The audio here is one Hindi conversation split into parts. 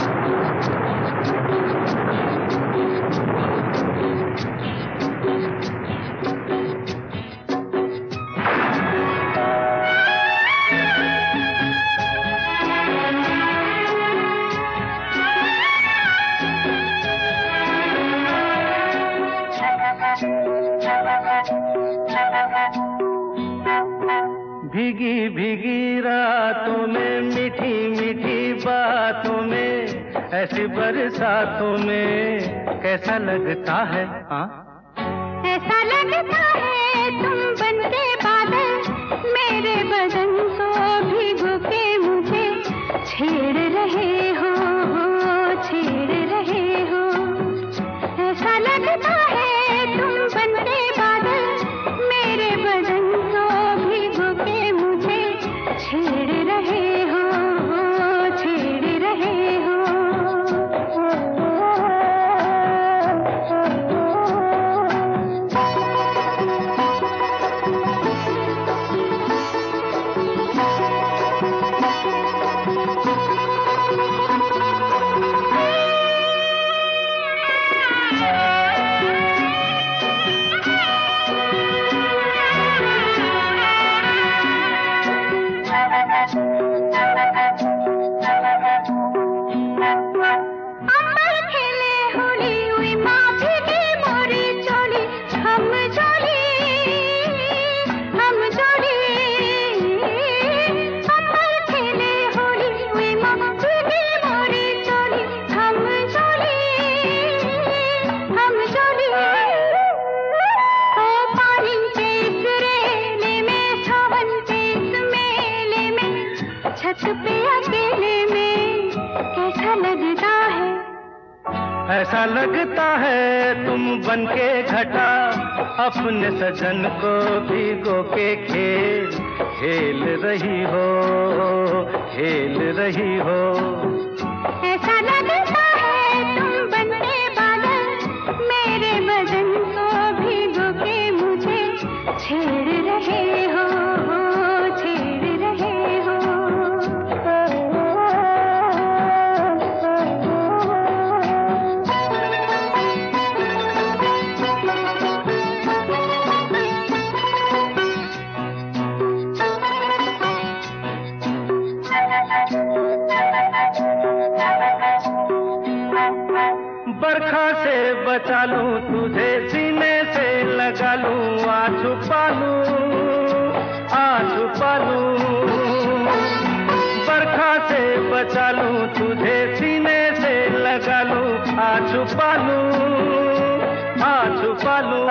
भीगी भीगी रातों में, मीठी मीठी बातों में, ऐसी बरसातों में कैसा लगता है? हाँ, ऐसा लगता है तुम बनके बादल, मेरे बदन को भिगो के मुझे छेड़ रहे हो, छेड़ रहे हो। ऐसा लगता है तुम बनके बादल, मेरे बदन को भिगो के मुझे छेड़ रहे हो, छेड़ रहे हो। छत पे अकेले में कैसा लगता है? ऐसा लगता है तुम बनके घटा, अपने सजन को भिगो के खेल रही हो, खेल रही हो। ऐसा लगता है तुम बनके बादल, मेरे बदन को भिगो के मुझे छेड़ रहे हो, छेड़ रहे हो। बरखा से बचा लूं तुझे, सीने से लगा लूं, आ छुपा लूं, आ छुपा लूं। बरखा से बचा लूं तुझे, सीने से लगा लूं, आ छुपा लूं, आ छुपा लूं।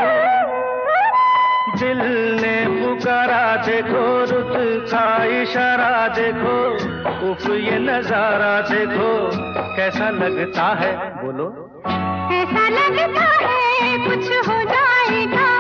दिल ने पुकारा देखो, रुत का इशारा देखो, उफ ये नजारा देखो, कैसा लगता है? बोलो। ऐसा लगता है कुछ हो जाएगा।